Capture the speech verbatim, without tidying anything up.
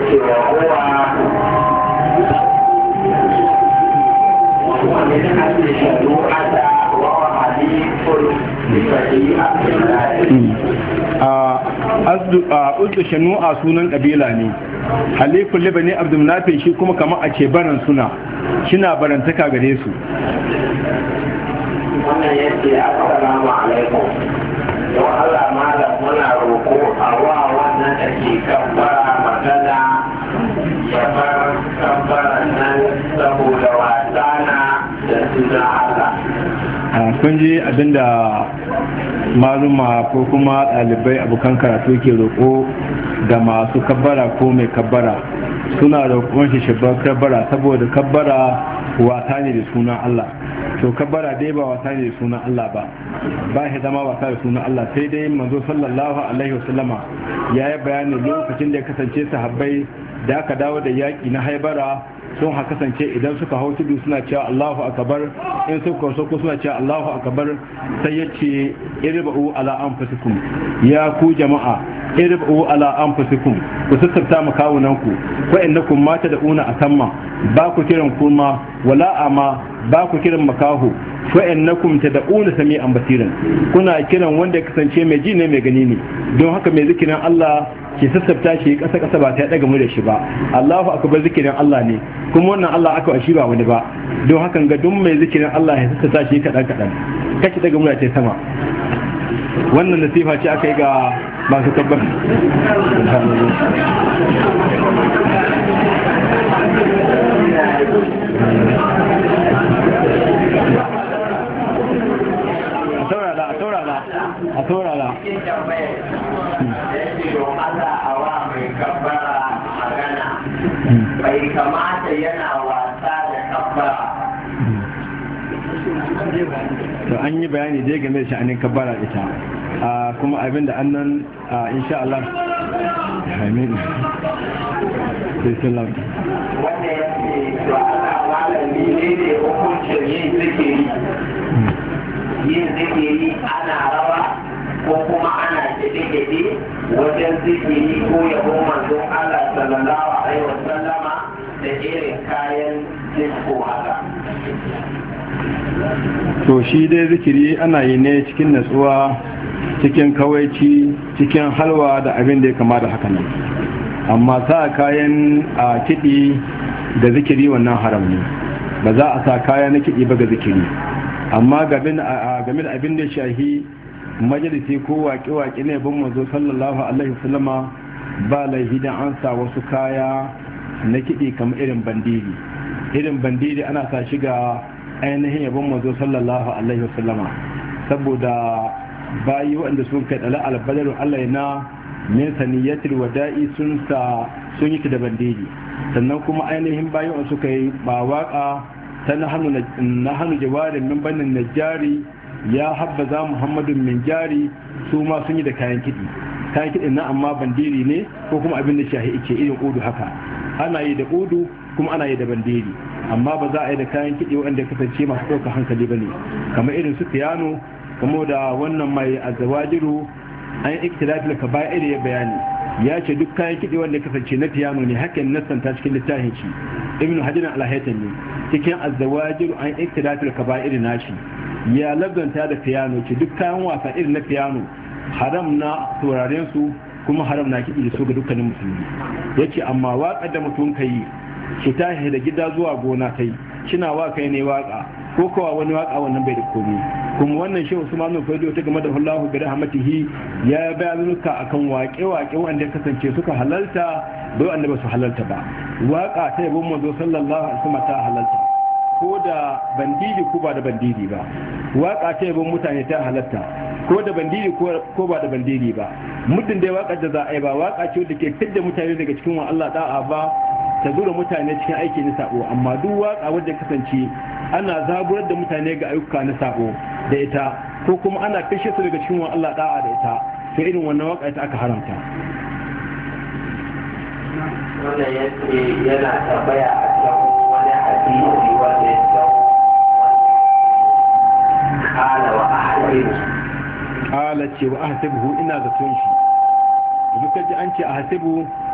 cewa kowa wani da ake shaɗu hada wa halifun a uzu shanu'a sunan kabila ne, halifun libani abdulnafi shi kuma kama a ce baran suna shina barantaka gare su. wannan yake assalamu alaikum, don Allah malam muna roko a wa wannan da ke kabbara magana ya bar kabbaran nan saboda wasana da suna Allah. kun ji abinda maluma ko kuma ɗalibai abokan karatu ke roƙo ga masu kabbara ko mai kabbara, suna roƙon shi shabbar kabbara saboda kabbara wasa ne da sunan Allah. To kabbara dai ba wasa ne da sunan Allah ba, ba shi zama wasa da sunan Allah, sai dai manzo sallallahu alaihi wasallama ya yi bayanin lokacin da ya kasance sahabbai da aka dawo da yaƙi na haibara sun ha kasance idan suka hau tudu suna cewa Allahu akbar, in suka sauko suna cewa Allahu akbar, sai ya ce irba'u ala anfusikum, ya ku jama'a irba'u ala anfusikum, ku sassafta makawunan ku, fa innakum ma tad'una asamma, ba ku kiran kuma wala ama, ba ku kiran makahu, fa innakum tad'una sami'an basiran, kuna kiran wanda ya kasance mai ji ne mai gani ne. Don haka mai zikirin Allah ke sassafta shi kasa kasa ba ta daga mu da shi ba. Allahu akbar zikirin Allah ne, kuma wannan Allah aka shi ba wani ba. Don haka ga duk mai zikirin Allah ya sassafta shi kadan kadan, kace daga mu da ta sama. Wannan nasiha ce aka yi ga masu tabbar. a saurara bai kamata yana wasa da kabbara. To an yi bayani dai game da sha'anin kabbara ita, kuma abinda annan insha Allah amin sai sallam wanda ya ce to ana malami ne ne hukuncin yin zikiri yin zikiri ana rawa ko kuma ana kiɗe-kiɗe wajen zikiri ko yabon manzon Allah sallallahu alaihi wasallama da irin kayan disko haka. To shi dai zikiri ana yi ne cikin natsuwa, cikin kawaici, cikin halwa da abin da ya kama da haka nan. Amma sa kayan a kiɗi da zikiri wannan haram ne, ba za a sa kaya na kiɗi ba ga zikiri. Amma game da abin da shahi majalisi ko waƙe-waƙe ne bin mazo sallallahu alaihi wasallama ba laifi dan an sa wasu kaya na kiɗi kamar irin bandiri. Irin bandiri ana sa shiga ainihin yabon mazo sallallahu alaihi wasallama saboda bayi waɗanda sun kai ɗala albadaru Allah na min saniyatul wada'i sun sa sun yi da bandiri, sannan kuma ainihin bayi waɗanda suka yi ba waƙa ta na hannu jawarin min banin najjari ya habbaza muhammadun min jari, su ma sun yi da kayan kiɗi. Kayan kiɗin na amma bandiri ne ko kuma abin da shahi ike irin udu haka, ana yi da udu kuma ana yi da bandiri, amma ba za a yi da kayan kiɗi wanda ya kasance masu ɗaukar hankali ba ne, kamar irin su piano, kamar da wannan mai azawajiru an yi iktilafil ka baya iri ya bayani ya ce duk kayan kiɗi wanda ya kasance na piano ne, hakan nassanta cikin littafin shi ibnu hajar al-haytami ne cikin azawajiru an yi iktilafil ka baya iri nashi ya labdanta da piano, ce duk kayan wasa irin na piano haram na sauraren su kuma haram na kiɗi da su ga dukkanin musulmi. Ya ce amma waƙar da mutum ka yi shi ta da gida zuwa gona ta yi shina waka ne waka ko kowa wani waka wannan bai da komai. Kuma wannan shehu Usman bin Fodiyo ta game da Allahu bi rahmatihi ya bayanuka akan waƙe-waƙe wanda ya kasance suka halalta da wanda ba su halalta ba. Waka ta yabon manzo sallallahu alaihi wasallam ta halalta ko da bandidi ko ba da bandidi ba, waka ta yabon mutane ta halatta ko da bandidi ko ba da bandidi ba. Muddin dai wakar da za a yi ba waka ce da ke fidda mutane daga cikin wa Allah da'a ba, ta zura mutane cikin aiki na sabo, amma duk waka wadda kasance ana zaburar da mutane ga ayyuka na sabo da ita ko kuma ana kashe su daga cikin wa Allah da'a da ita, to irin wannan waka ita aka haramta. Wannan yace yana tambaya a kan wani hadisi wanda ya tsawo kala wa ahadiru kala ce wa ahasibu ina zaton shi, duk kaji an ce ahasibu